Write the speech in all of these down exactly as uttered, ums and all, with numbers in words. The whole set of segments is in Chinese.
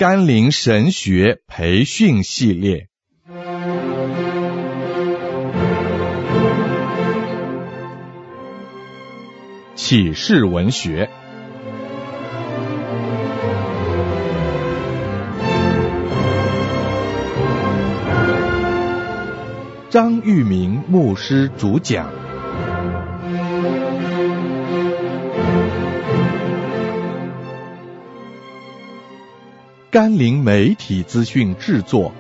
甘霖神学培训系列。启示文学。张玉明牧师主讲。甘霖媒体资讯制作。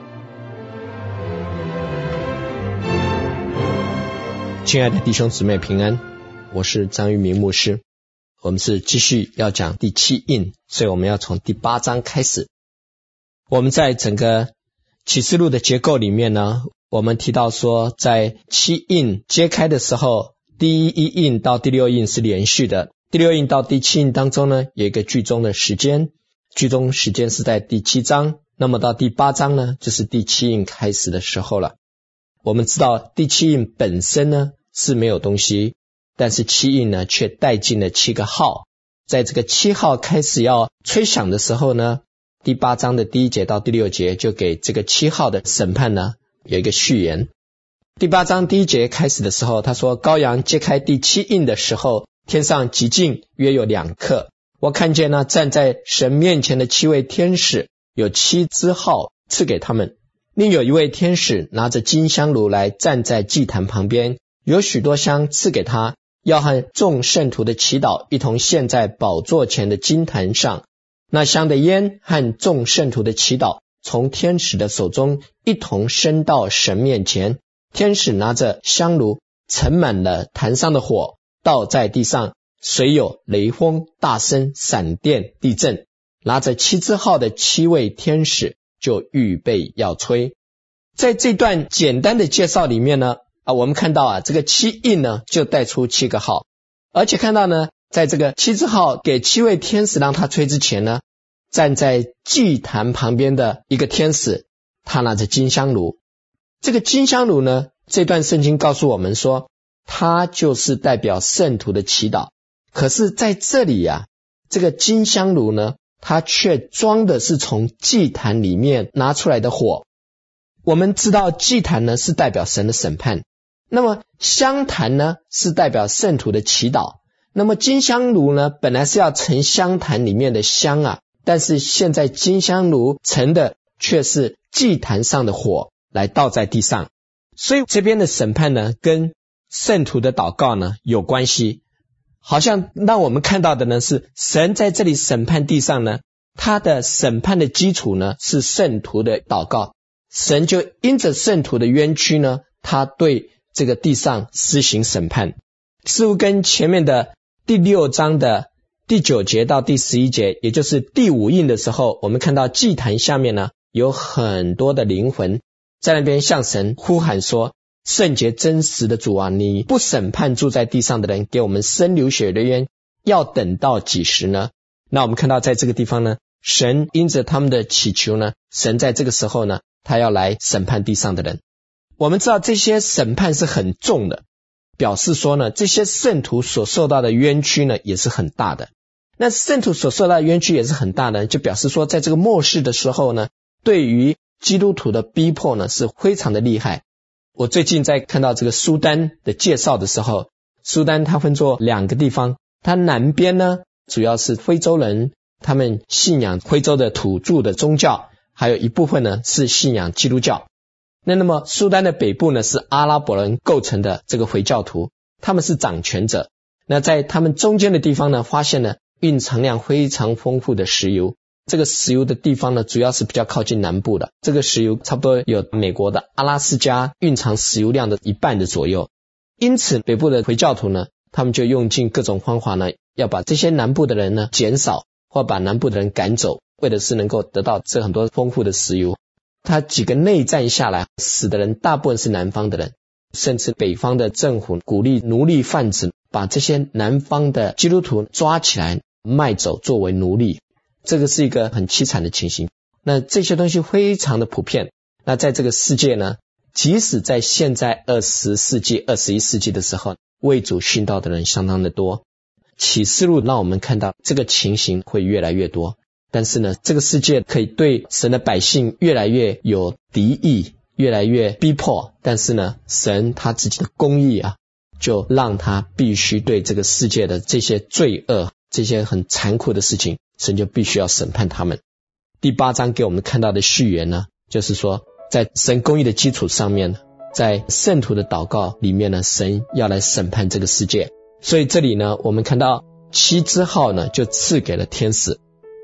亲爱的弟兄姊妹平安，我是张玉明牧师。我们是继续要讲第七印，所以我们要从第八章开始。我们在整个启示录的结构里面呢，我们提到说，在七印揭开的时候，第一印到第六印是连续的，第六印到第七印当中呢，有一个剧中的时间，剧中时间是在第七章，那么到第八章呢，就是第七印开始的时候了。我们知道第七印本身呢是没有东西，但是七印呢却带进了七个号。在这个七号开始要吹响的时候呢，第八章的第一节到第六节就给这个七号的审判呢有一个序言。第八章第一节开始的时候，他说，羔羊揭开第七印的时候，天上极静，约有两刻。我看见呢，站在神面前的七位天使，有七支号赐给他们。另有一位天使拿着金香炉来站在祭坛旁边，有许多香赐给他，要和众圣徒的祈祷一同献在宝座前的金坛上。那香的烟和众圣徒的祈祷从天使的手中一同升到神面前。天使拿着香炉盛满了坛上的火，倒在地上，随有雷锋、大声、闪电、地震。拿着七支号的七位天使就预备要吹。在这段简单的介绍里面呢，啊，我们看到啊，这个七印呢就带出七个号，而且看到呢，在这个七支号给七位天使让他吹之前呢，站在祭坛旁边的一个天使，他拿着金香炉。这个金香炉呢，这段圣经告诉我们说，它就是代表圣徒的祈祷。可是在这里啊，这个金香炉呢，它却装的是从祭坛里面拿出来的火。我们知道祭坛呢是代表神的审判，那么香坛呢是代表圣徒的祈祷，那么金香炉呢本来是要盛香坛里面的香啊，但是现在金香炉盛的却是祭坛上的火来倒在地上。所以这边的审判呢跟圣徒的祷告呢有关系，好像让我们看到的呢是神在这里审判地上呢，他的审判的基础呢是圣徒的祷告，神就因着圣徒的冤屈呢，他对这个地上施行审判。似乎跟前面的第六章的第九节到第十一节，也就是第五印的时候，我们看到祭坛下面呢有很多的灵魂在那边向神呼喊说，圣洁真实的主啊，你不审判住在地上的人，给我们生流血的冤，要等到几时呢？那我们看到在这个地方呢，神因着他们的祈求呢，神在这个时候呢，他要来审判地上的人。我们知道这些审判是很重的，表示说呢，这些圣徒所受到的冤屈呢也是很大的。那圣徒所受到的冤屈也是很大的，就表示说在这个末世的时候呢，对于基督徒的逼迫呢是非常的厉害。我最近在看到这个苏丹的介绍的时候，苏丹它分作两个地方，它南边呢主要是非洲人，他们信仰非洲的土著的宗教，还有一部分呢是信仰基督教。那那么苏丹的北部呢是阿拉伯人构成的这个回教徒，他们是掌权者。那在他们中间的地方呢，发现了蕴藏量非常丰富的石油。这个石油的地方呢，主要是比较靠近南部的，这个石油差不多有美国的阿拉斯加蕴藏石油量的一半的左右。因此北部的回教徒呢，他们就用尽各种方法呢，要把这些南部的人呢减少，或把南部的人赶走，为的是能够得到这很多丰富的石油。他几个内战下来，死的人大部分是南方的人，甚至北方的政府鼓励奴隶贩子把这些南方的基督徒抓起来卖走作为奴隶，这个是一个很凄惨的情形。那这些东西非常的普遍。那在这个世界呢，即使在现在二十世纪、二十一世纪的时候，为主殉道的人相当的多。启示录让我们看到这个情形会越来越多。 但是呢，这个世界可以对神的百姓越来越有敌意，越来越逼迫，但是呢，神他自己的公义啊，就让他必须对这个世界的这些罪恶，这些很残酷的事情，神就必须要审判他们。第八章给我们看到的序言呢，就是说在神公义的基础上面，在圣徒的祷告里面呢，神要来审判这个世界。所以这里呢，我们看到七支号呢，就赐给了天使。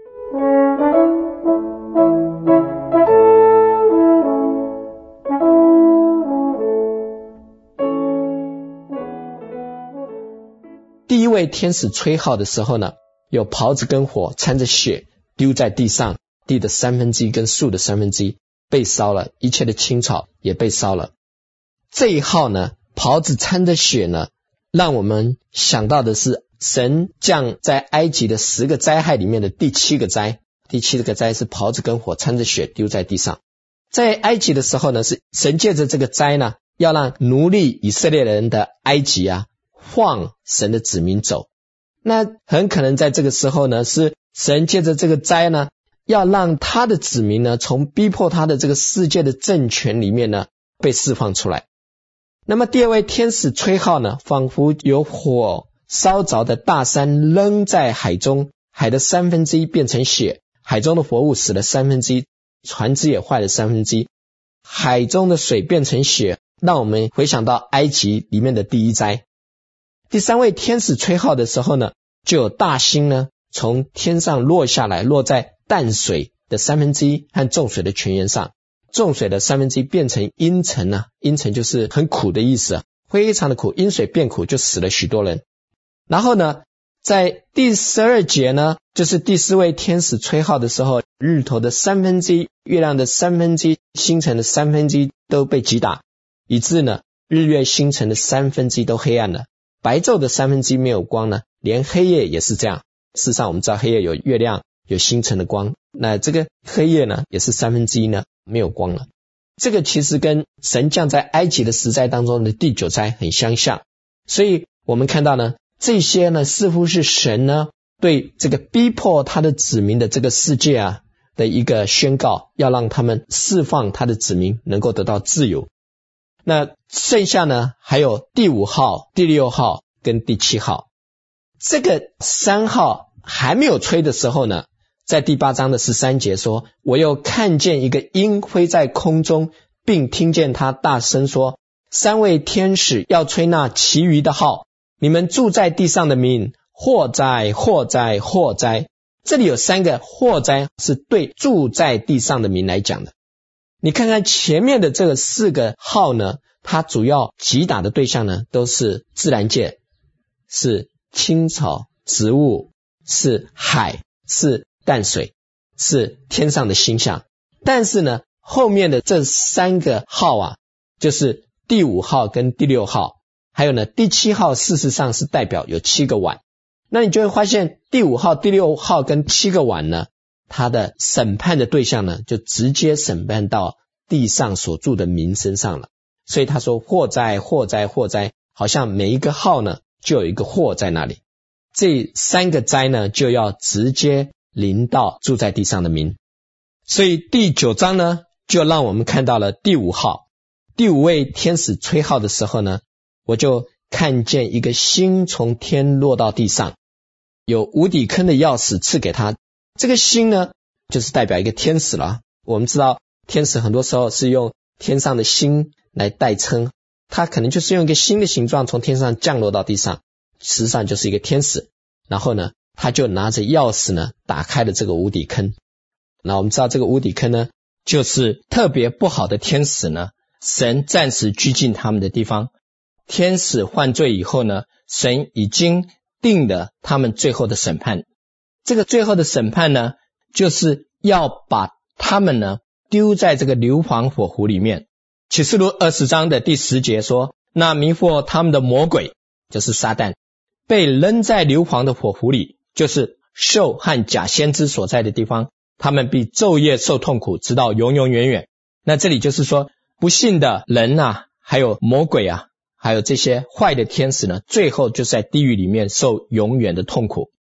第一位天使吹号的时候呢，有袍子跟火掺着血丢在地上，地的三分之一跟树的三分之一被烧了，一切的青草也被烧了。这一号呢，袍子掺着血呢，让我们想到的是神降在埃及的十个灾害里面的第七个灾。第七个灾是袍子跟火掺着血丢在地上。在埃及的时候呢，是神借着这个灾呢，要让奴隶以色列人的埃及啊放神的子民走。那很可能在这个时候呢，是神借着这个灾呢，要让他的子民呢，从逼迫他的这个世界的政权里面呢，被释放出来。那么第二位天使吹号呢，仿佛有火烧着的大山扔在海中，海的三分之一变成血，海中的活物死了三分之一，船只也坏了三分之一，海中的水变成血，让我们回想到埃及里面的第一灾。第三位天使吹号的时候呢，就有大星呢从天上落下来，落在淡水的三分之一和重水的泉源上。重水的三分之一变成阴沉啊，阴沉就是很苦的意思啊，非常的苦，阴水变苦，就死了许多人。然后呢，在第十二节呢，就是第四位天使吹号的时候，日头的三分之一，月亮的三分之一，星辰的三分之一都被击打，以致呢，日月星辰的三分之一都黑暗了，白昼的三分之一没有光呢，连黑夜也是这样。事实上我们知道黑夜有月亮有星辰的光，那这个黑夜呢也是三分之一呢没有光了。这个其实跟神降在埃及的十灾当中的第九灾很相像。所以我们看到呢，这些呢似乎是神呢对这个逼迫他的子民的这个世界啊的一个宣告，要让他们释放他的子民能够得到自由。那剩下呢还有第五号、第六号跟第七号。这个三号还没有吹的时候呢，在第八章的十三节说，我又看见一个鹰飞在空中，并听见他大声说，三位天使要吹那其余的号，你们住在地上的民，祸哉祸哉祸哉。这里有三个祸哉是对住在地上的民来讲的。你看看前面的这个四个号呢，它主要击打的对象呢都是自然界，是青草植物，是海，是淡水，是天上的星象。但是呢后面的这三个号啊，就是第五号跟第六号，还有呢第七号，事实上是代表有七个碗。那你就会发现第五号、第六号跟七个碗呢，它的审判的对象呢就直接审判到地上所住的民身上了。所以他说祸哉祸哉祸哉，好像每一个号呢就有一个祸在那里。这三个灾呢就要直接临到住在地上的民。所以第九章呢就让我们看到了第五号。第五位天使吹号的时候呢，我就看见一个星从天落到地上，有无底坑的钥匙赐给他。这个星呢就是代表一个天使了。我们知道天使很多时候是用天上的星来代称，它可能就是用一个星的形状从天上降落到地上，实际上就是一个天使。然后呢他就拿着钥匙呢打开了这个无底坑。那我们知道这个无底坑呢就是特别不好的天使呢，神暂时拘禁他们的地方。天使犯罪以后呢，神已经定了他们最后的审判。这个最后的审判呢，就是要把他们呢丢在这个硫磺火湖里面。启示录二十章的第十节说，那迷惑他们的魔鬼，就是撒旦，被扔在硫磺的火湖里，就是兽和假先知所在的地方，他们必昼夜受痛苦，直到永永远远。那这里就是说，不信的人啊，还有魔鬼啊，还有这些坏的天使呢，最后就在地狱里面受永远的痛苦。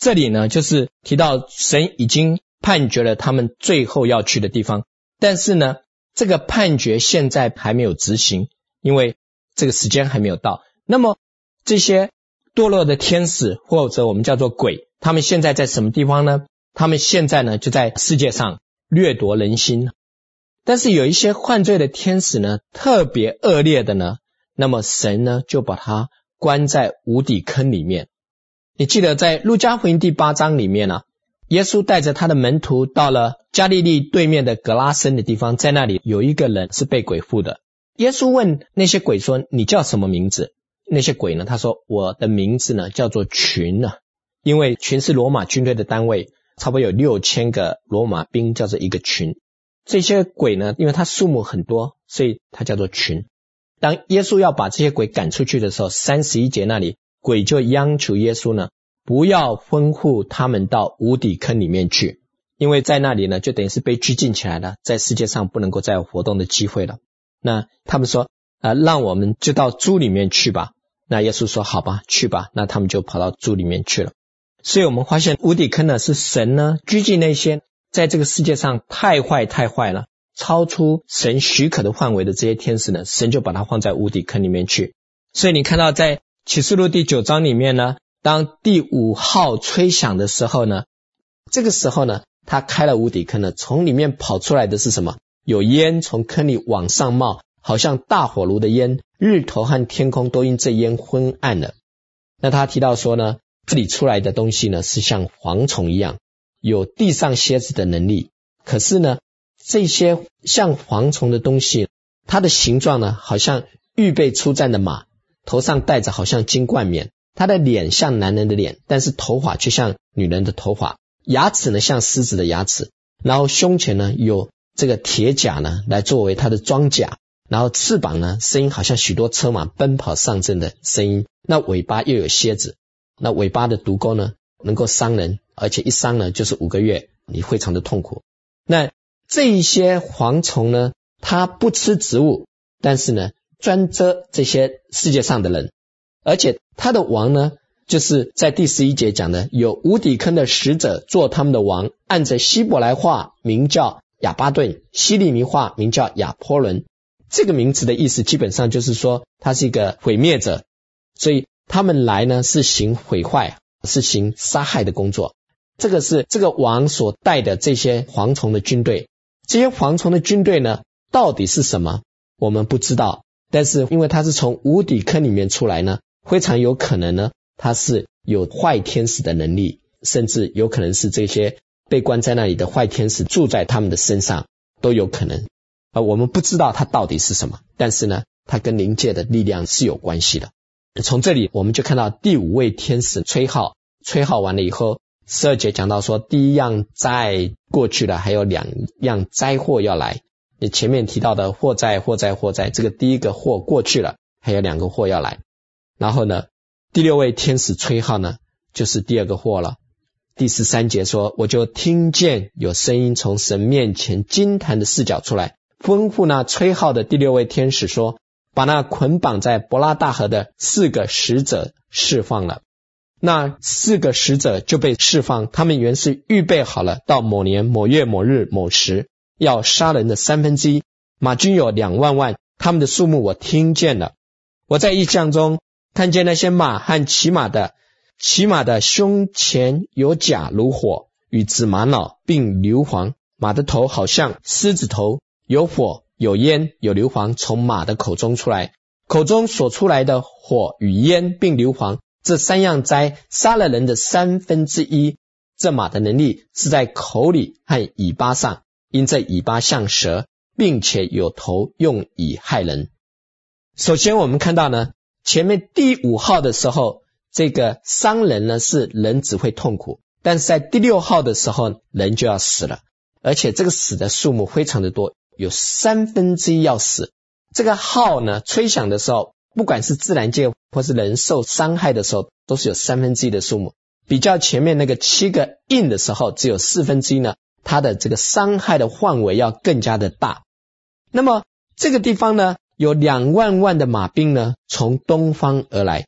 这里呢就是提到神已经判决了他们最后要去的地方，但是呢这个判决现在还没有执行，因为这个时间还没有到。那么这些堕落的天使或者我们叫做鬼，他们现在在什么地方呢？他们现在呢就在世界上掠夺人心。但是有一些犯罪的天使呢特别恶劣的呢，那么神呢就把他关在无底坑里面。你记得在路加福音第八章里面呢、啊，耶稣带着他的门徒到了加利利对面的格拉森的地方，在那里有一个人是被鬼附的。耶稣问那些鬼说，你叫什么名字？那些鬼呢他说，我的名字呢叫做群啊，因为群是罗马军队的单位，差不多有六千个罗马兵叫做一个群。这些鬼呢因为它数目很多，所以它叫做群。当耶稣要把这些鬼赶出去的时候，三十一节那里鬼就央求耶稣呢不要吩咐他们到无底坑里面去，因为在那里呢就等于是被拘禁起来了，在世界上不能够再有活动的机会了。那他们说呃，让我们就到猪里面去吧。那耶稣说好吧，去吧。那他们就跑到猪里面去了。所以我们发现无底坑呢是神呢拘禁那些在这个世界上太坏太坏了，超出神许可的范围的这些天使呢，神就把它放在无底坑里面去。所以你看到在启示录第九章里面呢，当第五号吹响的时候呢，这个时候呢他开了无底坑呢，从里面跑出来的是什么？有烟从坑里往上冒，好像大火炉的烟，日头和天空都因这烟昏暗了。那他提到说呢，这里出来的东西呢是像蝗虫一样，有地上蝎子的能力。可是呢这些像蝗虫的东西，它的形状呢好像预备出战的马，头上戴着好像金冠冕，他的脸像男人的脸，但是头发却像女人的头发，牙齿呢像狮子的牙齿，然后胸前呢有这个铁甲呢来作为他的装甲，然后翅膀呢声音好像许多车马奔跑上阵的声音，那尾巴又有蝎子，那尾巴的毒钩呢能够伤人，而且一伤呢就是五个月，你非常的痛苦。那这一些蝗虫呢它不吃植物，但是呢专蛰这些世界上的人，而且他的王呢就是在第十一节讲的，有无底坑的使者做他们的王，按着希伯来话名叫亚巴顿，希利尼话名叫亚波伦。这个名字的意思基本上就是说他是一个毁灭者，所以他们来呢是行毁坏，是行杀害的工作。这个是这个王所带的这些蝗虫的军队。这些蝗虫的军队呢到底是什么我们不知道，但是因为他是从无底坑里面出来呢，非常有可能呢他是有坏天使的能力，甚至有可能是这些被关在那里的坏天使住在他们的身上都有可能。而我们不知道它到底是什么，但是呢它跟灵界的力量是有关系的。从这里我们就看到第五位天使吹号，吹号完了以后，十二节讲到说第一样灾过去了，还有两样灾祸要来。你前面提到的祸灾祸灾祸灾，这个第一个祸过去了，还有两个祸要来。然后呢第六位天使吹号呢就是第二个祸了。第十三节说，我就听见有声音从神面前金坛的四角出来，吩咐那吹号的第六位天使说，把那捆绑在伯拉大河的四个使者释放了。那四个使者就被释放，他们原是预备好了，到某年某月某日某时要杀人的三分之一，马军有两万万，他们的数目我听见了。我在异象中看见那些马和骑马的，骑马的胸前有甲如火，与紫玛瑙并硫磺，马的头好像狮子头，有火有烟有硫磺从马的口中出来，口中所出来的火与烟并硫磺，这三样灾杀了人的三分之一。这马的能力是在口里和尾巴上，因这尾巴像蛇，并且有头用以害人。首先我们看到呢，前面第五号的时候，这个伤人呢是人只会痛苦，但是在第六号的时候人就要死了，而且这个死的数目非常的多，有三分之一要死。这个号呢吹响的时候，不管是自然界或是人受伤害的时候，都是有三分之一的数目。比较前面那个七个印的时候，只有四分之一呢，它的这个伤害的范围要更加的大。那么这个地方呢有两万万的马兵呢从东方而来，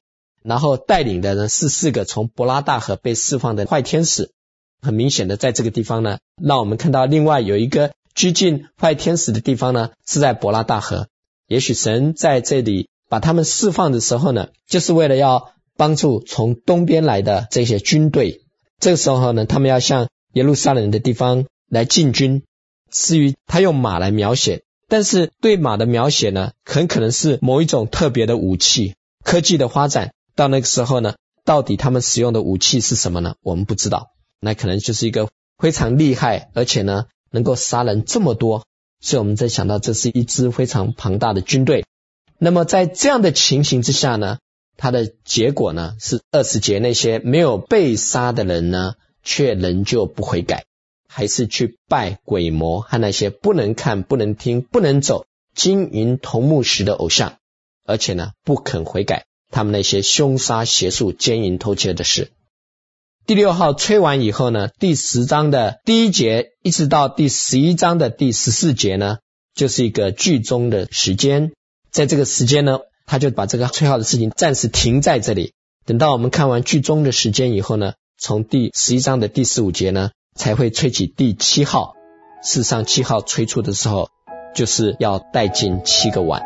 然后带领的呢是四个从伯拉大河被释放的坏天使。很明显的在这个地方呢，让我们看到另外有一个拘禁坏天使的地方呢是在伯拉大河。也许神在这里把他们释放的时候呢，就是为了要帮助从东边来的这些军队。这个时候呢，他们要向耶路撒冷的地方来进军。至于他用马来描写，但是对马的描写呢，很可能是某一种特别的武器。科技的发展到那个时候呢，到底他们使用的武器是什么呢？我们不知道。那可能就是一个非常厉害，而且呢能够杀人这么多，所以我们在想到这是一支非常庞大的军队。那么在这样的情形之下呢，它的结果呢是二十节，那些没有被杀的人呢，却仍旧不悔改，还是去拜鬼魔和那些不能看、不能听、不能走、金银铜木石的偶像，而且呢不肯悔改他们那些凶杀、邪术、奸淫、偷窃的事。第六号吹完以后呢，第十章的第一节一直到第十一章的第十四节呢，就是一个剧中的时间。在这个时间呢，他就把这个吹号的事情暂时停在这里，等到我们看完剧中的时间以后呢，从第十一章的第十五节呢才会吹起第七号。事实上七号吹出的时候，就是要带进七个碗。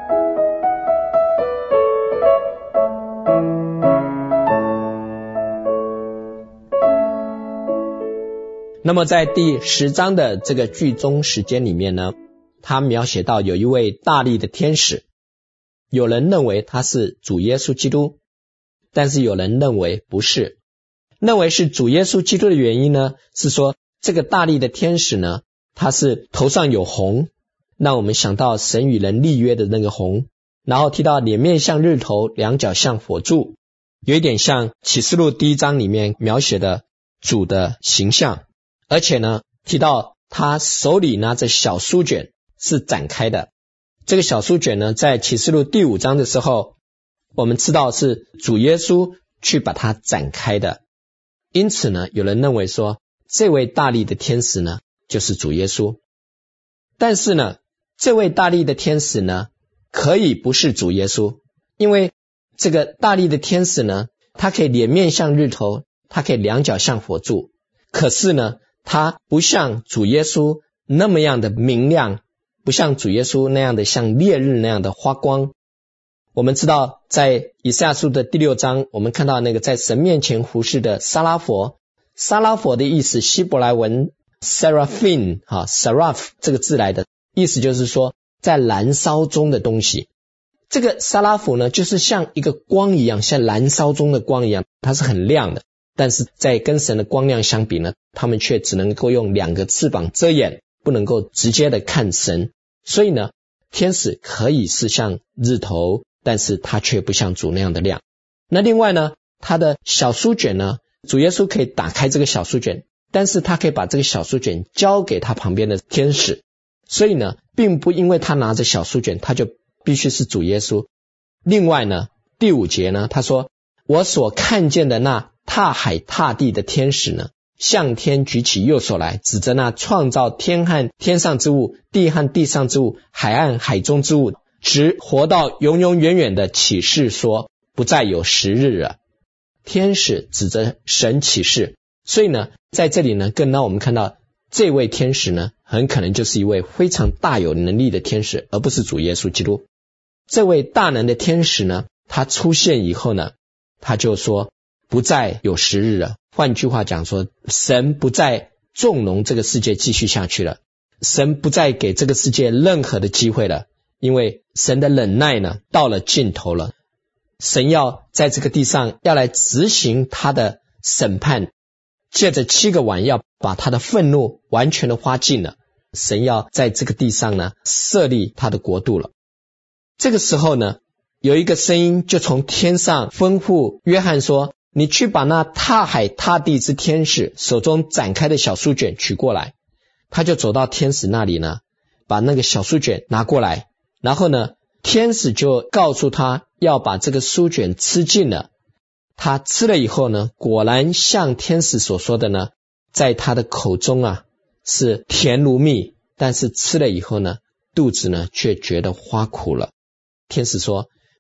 那么在第十章的这个剧中时间里面呢，他描写到有一位大力的天使，有人认为他是主耶稣基督，但是有人认为不是。认为是主耶稣基督的原因呢，是说这个大力的天使呢，他是头上有红，让我们想到神与人立约的那个红，然后提到脸面像日头，两脚像火柱，有一点像启示录第一章里面描写的主的形象。而且呢，提到他手里拿着小书卷是展开的。这个小书卷呢，在启示录第五章的时候，我们知道是主耶稣去把它展开的。因此呢，有人认为说，这位大力的天使呢，就是主耶稣。但是呢，这位大力的天使呢，可以不是主耶稣，因为这个大力的天使呢，他可以脸面像日头，他可以两脚像火柱，可是呢，他不像主耶稣那么样的明亮，不像主耶稣那样的像烈日那样的发光。我们知道在以赛亚书的第六章，我们看到那个在神面前服侍的撒拉佛，撒拉佛的意思希伯来文 seraphim 哈 seraph 这个字来的，意思就是说在燃烧中的东西。这个撒拉佛呢，就是像一个光一样，像燃烧中的光一样，它是很亮的，但是在跟神的光亮相比呢，他们却只能够用两个翅膀遮掩，不能够直接的看神。所以呢，天使可以是像日头，但是它却不像主那样的亮。那另外呢，他的小书卷呢，主耶稣可以打开这个小书卷，但是他可以把这个小书卷交给他旁边的天使。所以呢，并不因为他拿着小书卷，他就必须是主耶稣。另外呢，第五节呢，他说，我所看见的那踏海踏地的天使呢，向天举起右手来，指着那创造天和天上之物，地和地上之物，海岸海中之物，直活到永永远远的启示说，不再有时日了。天使指着神启示，所以呢，在这里呢，更让我们看到这位天使呢，很可能就是一位非常大有能力的天使，而不是主耶稣基督。这位大能的天使呢，他出现以后呢，他就说不再有时日了。换句话讲说，神不再纵容这个世界继续下去了，神不再给这个世界任何的机会了，因为神的忍耐呢，到了尽头了。神要在这个地上要来执行他的审判，借着七个碗要把他的愤怒完全的发尽了。神要在这个地上呢，设立他的国度了。这个时候呢，有一个声音就从天上吩咐约翰说，你去把那踏海踏地之天使手中展开的小书卷取过来。他就走到天使那里呢，把那个小书卷拿过来，然后呢，天使就告诉他要把这个书卷吃尽了。他吃了以后呢，果然像天使所说的呢，在他的口中啊是甜如蜜，但是吃了以后呢，肚子呢却觉得发苦了。天使说，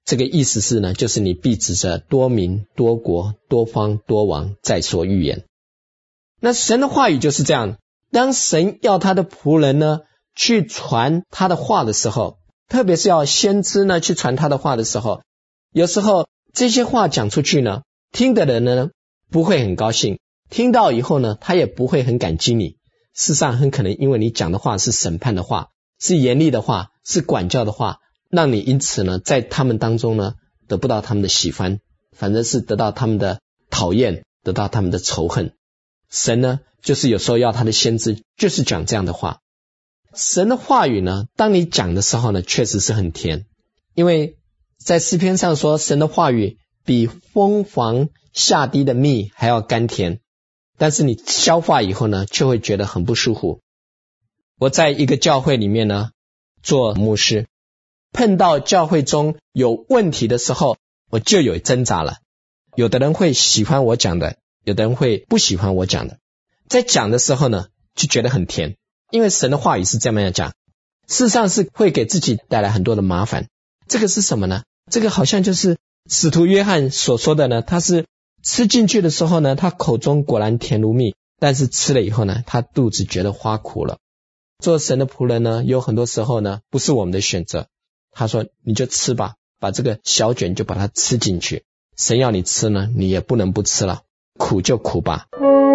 这个意思是呢，就是你必指着多民、多国、多方、多王再说预言。那神的话语就是这样，当神要他的仆人呢去传他的话的时候，特别是要先知呢去传他的话的时候，有时候这些话讲出去呢，听的人呢不会很高兴，听到以后呢他也不会很感激你。事实上很可能因为你讲的话是审判的话，是严厉的话，是管教的话，让你因此呢在他们当中呢得不到他们的喜欢，反正是得到他们的讨厌，得到他们的仇恨。神呢就是有时候要他的先知就是讲这样的话。神的话语呢当你讲的时候呢确实是很甜，因为在诗篇上说神的话语比蜂房下滴的蜜还要甘甜，但是你消化以后呢却会觉得很不舒服。我在一个教会里面呢做牧师，碰到教会中有问题的时候，我就有挣扎了。有的人会喜欢我讲的，有的人会不喜欢我讲的。在讲的时候呢就觉得很甜，因为神的话语是这么样讲，事实上是会给自己带来很多的麻烦。这个是什么呢？这个好像就是使徒约翰所说的呢，他是吃进去的时候呢，他口中果然甜如蜜，但是吃了以后呢，他肚子觉得发苦了。做神的仆人呢，有很多时候呢不是我们的选择。他说你就吃吧，把这个小卷就把它吃进去，神要你吃呢，你也不能不吃了，苦就苦吧。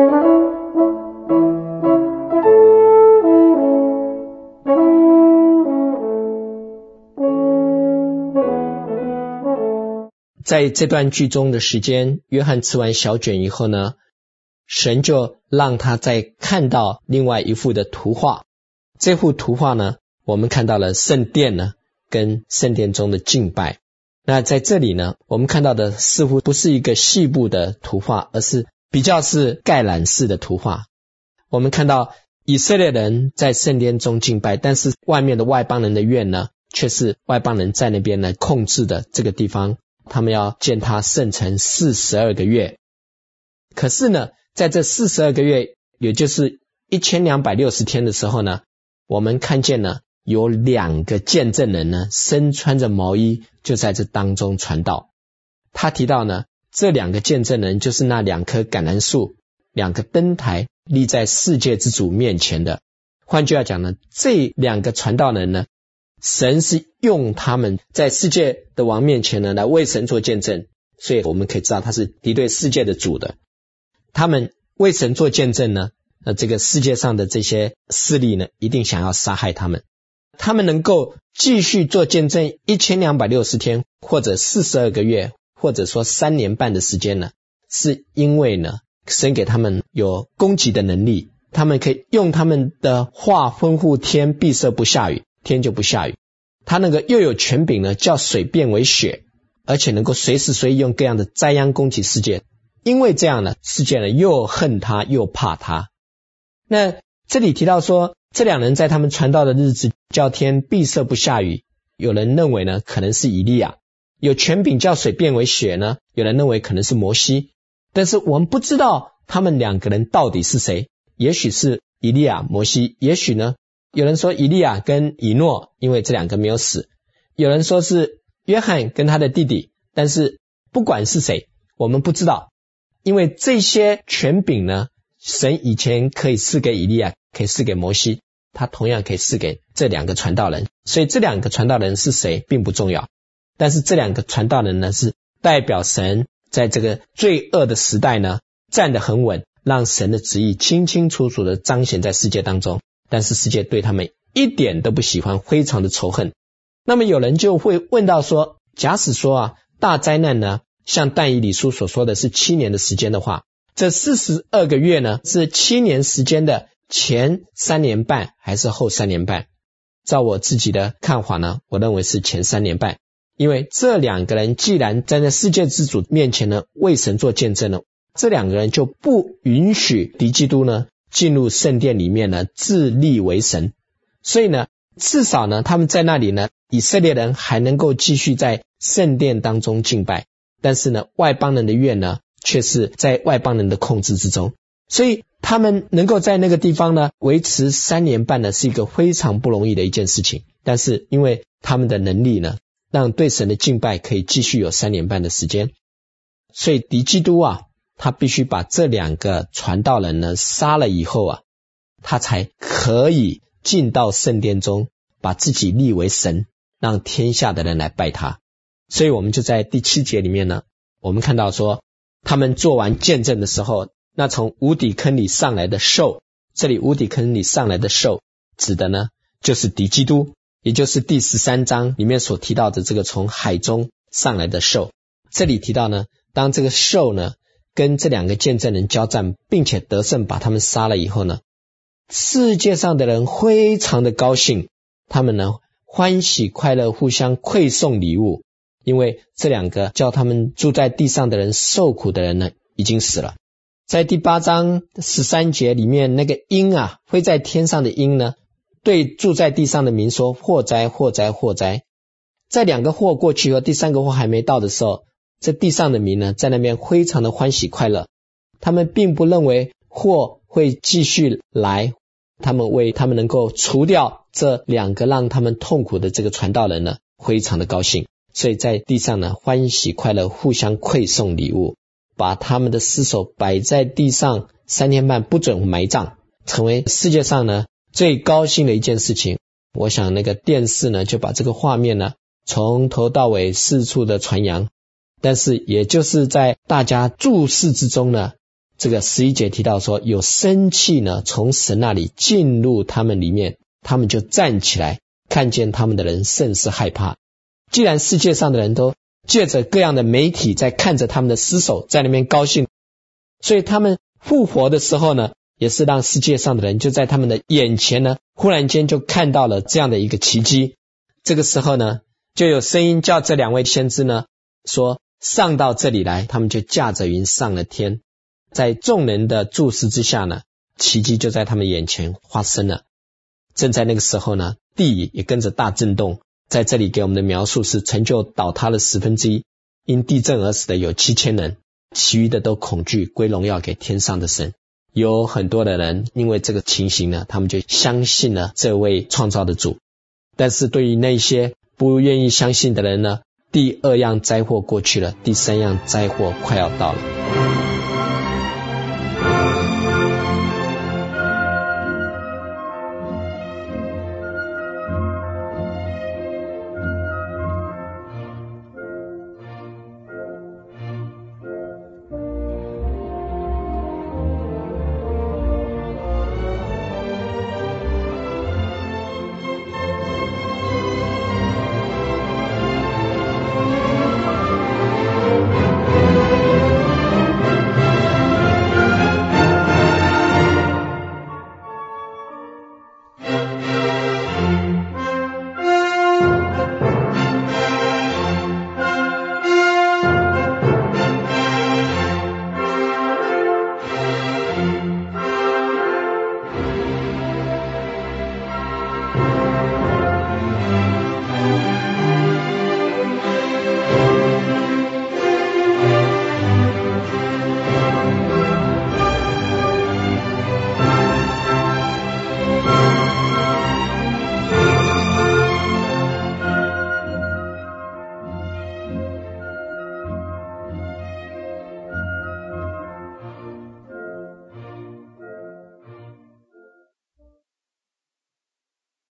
在这段剧中的时间，约翰吃完小卷以后呢，神就让他再看到另外一幅的图画。这幅图画呢，我们看到了圣殿呢跟圣殿中的敬拜。那在这里呢，我们看到的似乎不是一个细部的图画，而是比较是概览式的图画。我们看到以色列人在圣殿中敬拜，但是外面的外邦人的院呢，却是外邦人在那边呢控制的这个地方，他们要建它圣城四十二个月。可是呢，在这四十二个月，也就是一千两百六十天的时候呢，我们看见呢有两个见证人呢身穿着毛衣就在这当中传道。他提到呢，这两个见证人就是那两棵橄榄树，两个灯台立在世界之主面前的。换句话讲呢，这两个传道人呢，神是用他们在世界的王面前呢来为神做见证，所以我们可以知道他是敌对世界的主的。他们为神做见证呢，那这个世界上的这些势力呢一定想要杀害他们。他们能够继续做见证一千两百六十天或者四十二个月或者说三年半的时间呢，是因为呢神给他们有攻击的能力，他们可以用他们的话吩咐天闭塞不下雨，天就不下雨。他那个又有权柄呢，叫水变为血，而且能够随时随地用各样的灾殃攻击世界。因为这样呢，世界呢又恨他又怕他。那这里提到说，这两人在他们传道的日子叫天闭塞不下雨，有人认为呢可能是以利亚。有权柄叫水变为血呢，有人认为可能是摩西。但是我们不知道他们两个人到底是谁，也许是以利亚、摩西，也许呢有人说以利亚跟以诺，因为这两个没有死。有人说是约翰跟他的弟弟，但是不管是谁我们不知道，因为这些权柄呢，神以前可以赐给以利亚，可以赐给摩西，他同样可以赐给这两个传道人。所以这两个传道人是谁并不重要，但是这两个传道人呢，是代表神在这个罪恶的时代呢站得很稳，让神的旨意清清楚楚的彰显在世界当中。但是世界对他们一点都不喜欢，非常的仇恨。那么有人就会问到说，假使说啊，大灾难呢像但以理书所说的是七年的时间的话，这四十二个月呢是七年时间的前三年半还是后三年半？照我自己的看法呢，我认为是前三年半。因为这两个人既然站在世界之主面前呢为神做见证了，这两个人就不允许敌基督呢进入圣殿里面呢自立为神。所以呢至少呢他们在那里呢，以色列人还能够继续在圣殿当中敬拜，但是呢外邦人的院呢却是在外邦人的控制之中。所以他们能够在那个地方呢维持三年半呢是一个非常不容易的一件事情。但是因为他们的能力呢让对神的敬拜可以继续有三年半的时间。所以敌基督啊，他必须把这两个传道人呢杀了以后啊，他才可以进到圣殿中，把自己立为神，让天下的人来拜他。所以我们就在第七节里面呢，我们看到说，他们做完见证的时候，那从无底坑里上来的兽，这里无底坑里上来的兽指的呢就是敌基督，也就是第十三章里面所提到的这个从海中上来的兽。这里提到呢，当这个兽呢跟这两个见证人交战，并且得胜把他们杀了以后呢，世界上的人非常的高兴，他们呢欢喜快乐，互相馈送礼物，因为这两个叫他们住在地上的人受苦的人呢已经死了。在第八章十三节里面，那个鹰啊，飞在天上的鹰呢，对住在地上的民说，祸灾祸灾祸灾。在两个祸过去后，第三个祸还没到的时候，这地上的民呢在那边非常的欢喜快乐，他们并不认为祸会继续来，他们为他们能够除掉这两个让他们痛苦的这个传道人呢非常的高兴，所以在地上呢欢喜快乐，互相馈送礼物，把他们的尸首摆在地上三天半，不准埋葬，成为世界上呢最高兴的一件事情。我想那个电视呢就把这个画面呢从头到尾四处的传扬，但是也就是在大家注视之中呢，这个十一节提到说，有生气呢从神那里进入他们里面，他们就站起来，看见他们的人甚是害怕。既然世界上的人都借着各样的媒体在看着他们的尸首，在那边高兴，所以他们复活的时候呢，也是让世界上的人就在他们的眼前呢，忽然间就看到了这样的一个奇迹。这个时候呢，就有声音叫这两位先知呢说，上到这里来，他们就驾着云上了天。在众人的注视之下呢，奇迹就在他们眼前发生了。正在那个时候呢，地也跟着大震动，在这里给我们的描述是成就倒塌了十分之一，因地震而死的有七千人，其余的都恐惧，归荣耀给天上的神。有很多的人因为这个情形呢，他们就相信了这位创造的主。但是对于那些不愿意相信的人呢，第二样灾祸过去了，第三样灾祸快要到了。